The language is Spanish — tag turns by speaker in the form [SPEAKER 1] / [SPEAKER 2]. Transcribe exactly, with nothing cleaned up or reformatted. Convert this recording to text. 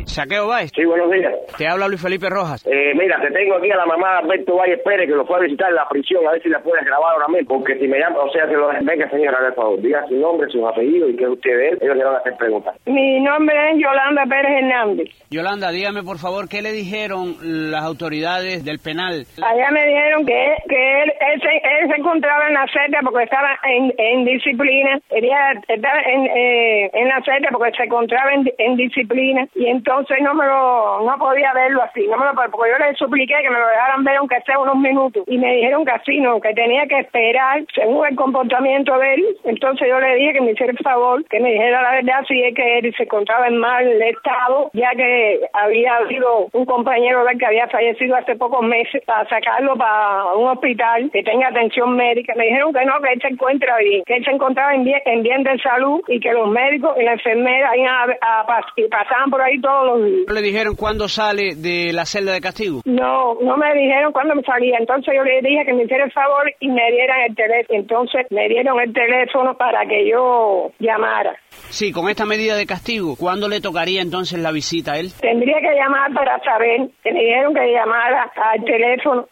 [SPEAKER 1] Saqueo Báez.
[SPEAKER 2] Sí, buenos días.
[SPEAKER 1] Te habla Luis Felipe Rojas.
[SPEAKER 2] Eh, mira, te tengo aquí a la mamá de Alberto Valle Pérez, que lo fue a visitar en la prisión, a ver si la puedes grabar ahora mismo, porque si me llama, o sea, que lo venga, señora, por favor, diga su nombre, sus apellidos y qué es usted de él, ellos le van a hacer preguntas.
[SPEAKER 3] Mi nombre es Yolanda Pérez Hernández.
[SPEAKER 1] Yolanda, dígame por favor, ¿qué le dijeron las autoridades del penal?
[SPEAKER 3] Allá me dijeron que, que él, él, se, él se encontraba en la celda porque estaba en, en disciplina, quería estar en, eh, en la celda porque se encontraba en, en disciplina, y entonces no me lo, no podía verlo así, no me lo, porque yo le supliqué que me lo dejaran ver aunque sea unos minutos, y me dijeron que así no, que tenía que esperar según el comportamiento de él. Entonces yo le dije que me hiciera el favor, que me dijera la verdad si es que él se encontraba en mal estado, ya que había habido un compañero de él que había fallecido hace pocos meses, para sacarlo para un hospital que tenga atención médica. Me dijeron que no, que él se encuentra bien, que él se encontraba en bien, en bien de salud, y que los médicos y la enfermera iban a, a, pas, y pasaban por ahí todos los días.
[SPEAKER 1] ¿No le dijeron cuándo sale de la celda de castigo?
[SPEAKER 3] No, no me dijeron cuándo me salía. Entonces yo le dije que me hiciera el favor y me dieran el teléfono. Entonces me dieron el teléfono para que yo llamara.
[SPEAKER 1] Sí, con esta medida de castigo, ¿cuándo le tocaría entonces la visita a él?
[SPEAKER 3] Tendría que llamar para saber, que me dijeron que llamara al teléfono